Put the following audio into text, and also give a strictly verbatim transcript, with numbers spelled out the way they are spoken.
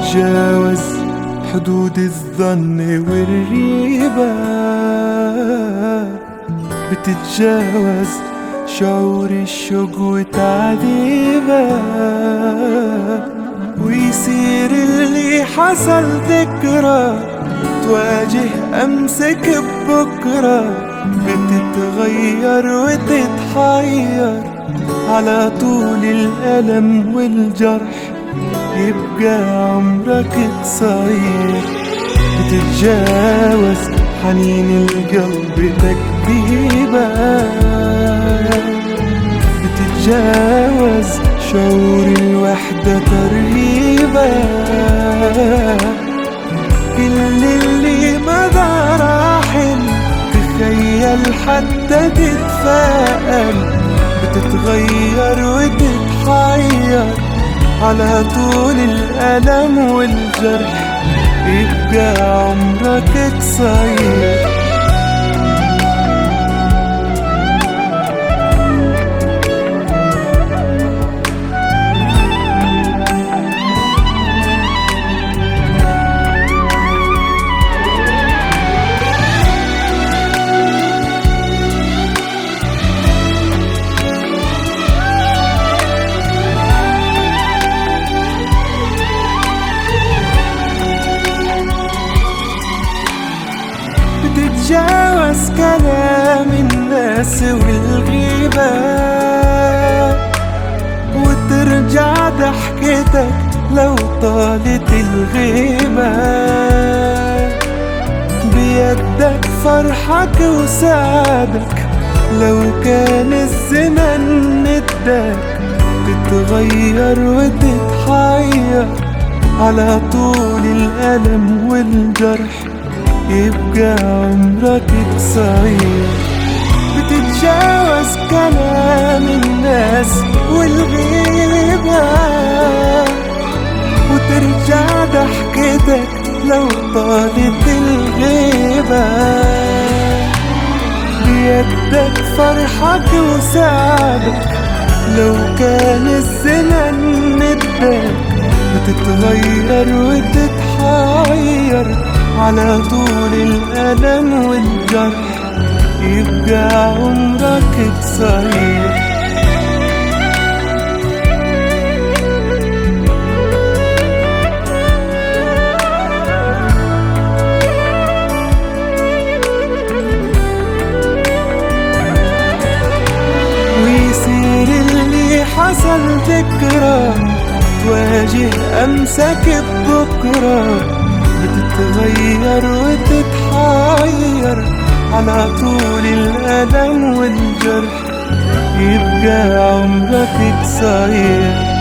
بتتجاوز حدود الظن والريبة، بتتجاوز شعور الشوق وتعذيبه، ويصير اللي حصل ذكرى تواجه أمسك ببكرة، بتتغير وتتحير على طول الألم والجرح، يبقى عمرك قصير. بتتجاوز حنين القلب تكذيبة، بتتجاوز شعور الوحدة ترهيبة، كل اللي مضى راحل تخيل حتى تتفائل، بتتغير وتتحير على طول الألم والجرح، يبقى عمرك قصير. بتتجاوز كلام الناس والغيبة، وترجع ضحكتك لو طالت الغيبة، بيدك فرحك وسعدك لو كان الزمن ندك، تتغير وتتحير على طول الألم والجرح، يبقى عمرك قصير. بتتجاوز كلام الناس والغيبة، وترجع ضحكتك لو طالت الغيبة، بيدك فرحك وسعدك لو كان الزمن ندك، بتتغير وتتحير على طول الألم والجرح، يبقى عمرك قصير. ويصير اللي حصل ذكرى تواجه أمسك ببكرة، بتتغير وتتحير على طول الألم والجرح، يبقى عمرك قصير.